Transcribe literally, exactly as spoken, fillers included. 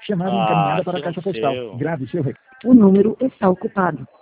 Chamada Ah, encaminhada para a caixa postal. aconteceu. Grave seu recado. O número está ocupado.